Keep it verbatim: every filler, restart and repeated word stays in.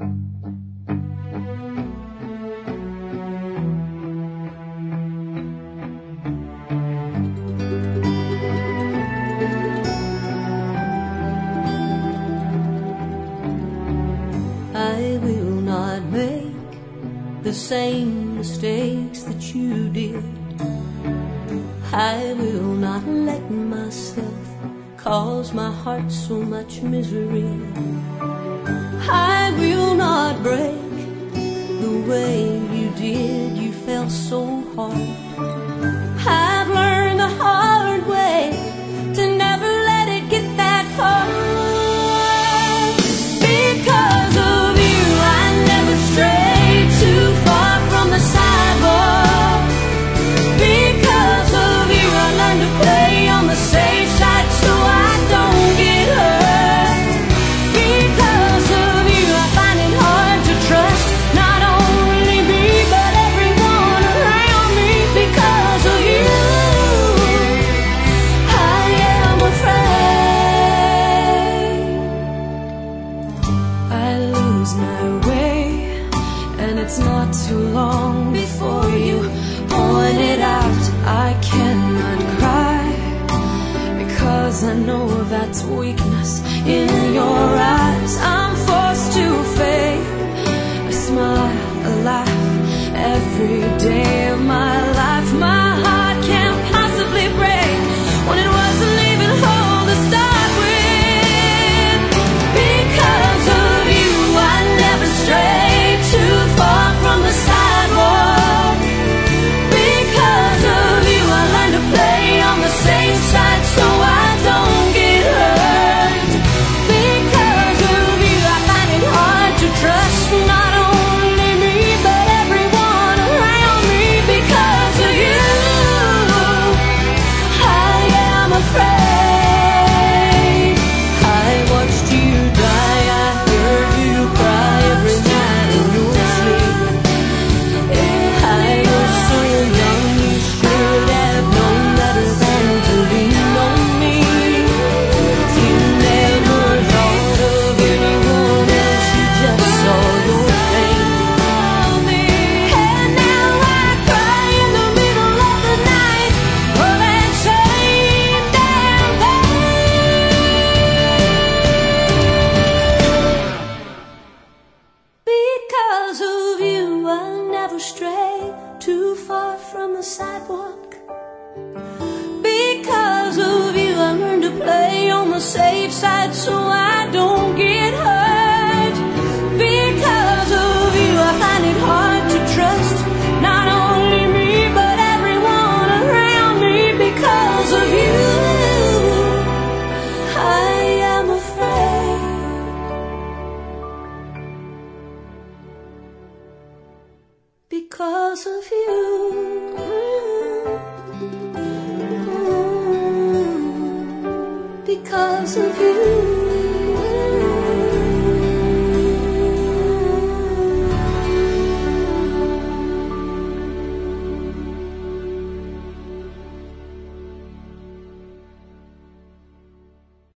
I will not make the same mistakes that you did. I will not let myself cause my heart so much misery. I will not break the way you did. You fell so hard. I've learned the hard way to never let it get that far. Because of you, I never strayed too far from the sidewalk. Because of you, I learned to play on the safe side so I don't get hurt. Because of you, I find it hard to trust not only me but everyone around me. Because of you, I am afraid I lose my way, and it's not too long before you point it out. I cannot cry because I know that's weakness in your eyes. I'm forced to fake a smile, a laugh every day of my life. My heart can't possibly break when it wasn't even whole to start with. Because of you, I never strayed too far from the sidewalk. Because of you, I learned to play on the safe side so I don't get hurt. Because of you, I find it hard to trust not only me but everyone around me. Because of you, I am afraid. I watched you die, I heard you cry every night in your sleep. I was so young, you should have known better than to lean on me. You never thought of anyone else, you just saw your pain. And now I cry in the middle of the night for that same damn thing. Because of you, I never stray too far from the sidewalk. Because of you, I learned to play on the safe side so I don't get hurt. Because of you, I find it hard to trust not only me but everyone around me. Because of you, I am afraid. Because of you, because of you.